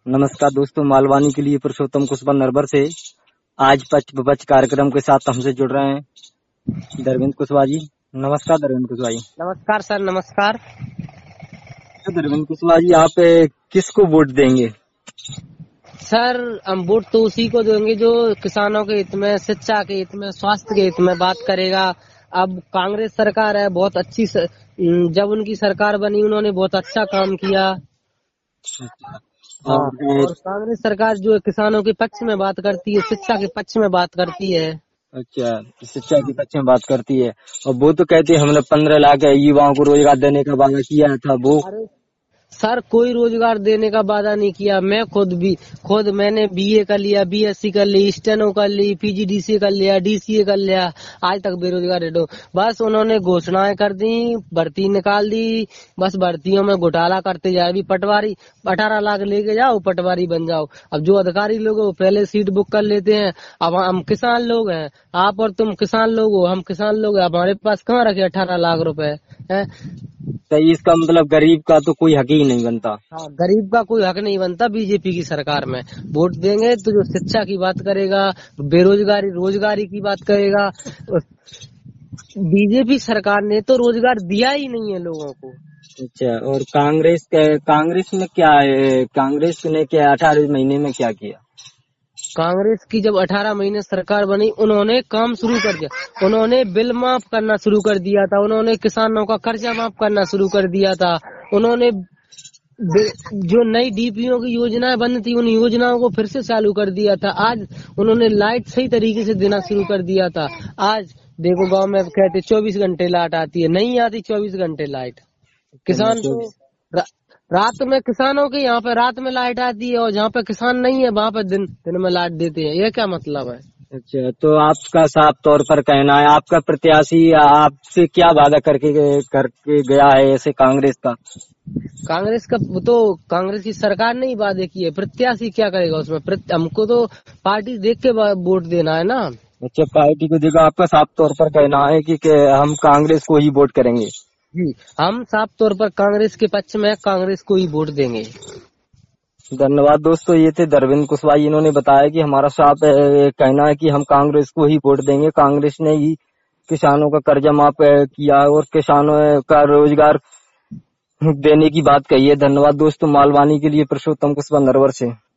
नमस्कार दोस्तों, मालवानी के लिए पुरुषोत्तम कुशवाहा नरवर से आज पच विपक्ष कार्यक्रम के साथ हमसे जुड़ रहे हैं धर्मेंद्र कुशवाहा जी। नमस्कार धर्मेंद्र कुशवाहा जी। नमस्कार सर, नमस्कार। तो धर्मेंद्र कुशवाहा जी, आप किसको वोट देंगे? सर, हम वोट तो उसी को देंगे जो किसानों के हित में, शिक्षा के हित में, स्वास्थ्य के हित में बात करेगा। अब कांग्रेस सरकार है, बहुत अच्छी जब उनकी सरकार बनी उन्होंने बहुत अच्छा काम किया। और कांग्रेस सरकार जो किसानों के पक्ष में बात करती है, शिक्षा के पक्ष में बात करती है। अच्छा, शिक्षा के पक्ष में बात करती है। और वो तो कहते हैं हमने 15 लाख युवाओं को रोजगार देने का वादा किया था। वो सर, कोई रोजगार देने का वादा नहीं किया। मैं मैंने बीए कर लिया, बीएससी कर ली, स्टेनो कर ली, पीजीडीसीए कर लिया, डीसीए कर लिया, आज तक बेरोजगार हूँ। बस उन्होंने घोषणाएं कर दी, भर्ती निकाल दी, बस भर्तियों में घोटाला करते जाए। अभी पटवारी 18 लाख लेके जाओ, पटवारी बन जाओ। अब जो अधिकारी लोग वो पहले सीट बुक कर लेते हैं। अब हम किसान लोग हैं, आप और तुम किसान लोग हो, हम किसान लोग हैं, हमारे पास कहाँ रखे 18 लाख रुपए है। तो इसका मतलब गरीब का तो कोई हक ही नहीं बनता। हाँ, गरीब का कोई हक नहीं बनता। बीजेपी की सरकार में वोट देंगे तो जो शिक्षा की बात करेगा, रोजगारी की बात करेगा। बीजेपी सरकार ने तो रोजगार दिया ही नहीं है लोगों को। अच्छा, और कांग्रेस में क्या है? कांग्रेस ने क्या 18 महीने में क्या किया? कांग्रेस की जब 18 महीने सरकार बनी, उन्होंने काम शुरू कर दिया। उन्होंने बिल माफ करना शुरू कर दिया था, उन्होंने किसानों का कर्जा माफ करना शुरू कर दिया था, उन्होंने जो नई डीपीओ की योजनाएं बंद थी उन योजनाओं को फिर से चालू कर दिया था। आज उन्होंने लाइट सही तरीके से देना शुरू कर दिया था। आज देखो गांव में कहते 24 घंटे लाइट आती है, नहीं आती 24 घंटे लाइट। किसान तो रात में, किसानों के यहाँ पे रात में लाइट आती है और जहाँ पे किसान नहीं है वहाँ पे दिन में लाइट देते हैं। ये क्या मतलब है? अच्छा, तो आपका साफ तौर पर कहना है, आपका प्रत्याशी आपसे क्या वादा करके गया है ऐसे कांग्रेस का? कांग्रेस का तो कांग्रेस की सरकार ने ही वादे किए, प्रत्याशी क्या करेगा उसमें? हमको तो पार्टी देख के वोट देना है ना। अच्छा, पार्टी को देखा। आपका साफ तौर पर कहना है कि हम कांग्रेस को ही वोट करेंगे। जी, हम साफ तौर पर कांग्रेस के पक्ष में, कांग्रेस को ही वोट देंगे। धन्यवाद दोस्तों, ये थे धर्मेंद्र कुशवाहा। इन्होंने बताया कि हमारा साफ कहना है कि हम कांग्रेस को ही वोट देंगे। कांग्रेस ने ही किसानों का कर्जा माफ किया और किसानों का रोजगार देने की बात कही है। धन्यवाद दोस्तों, मालवानी के लिए पुरुषोत्तम कुशवाहा नरवर से।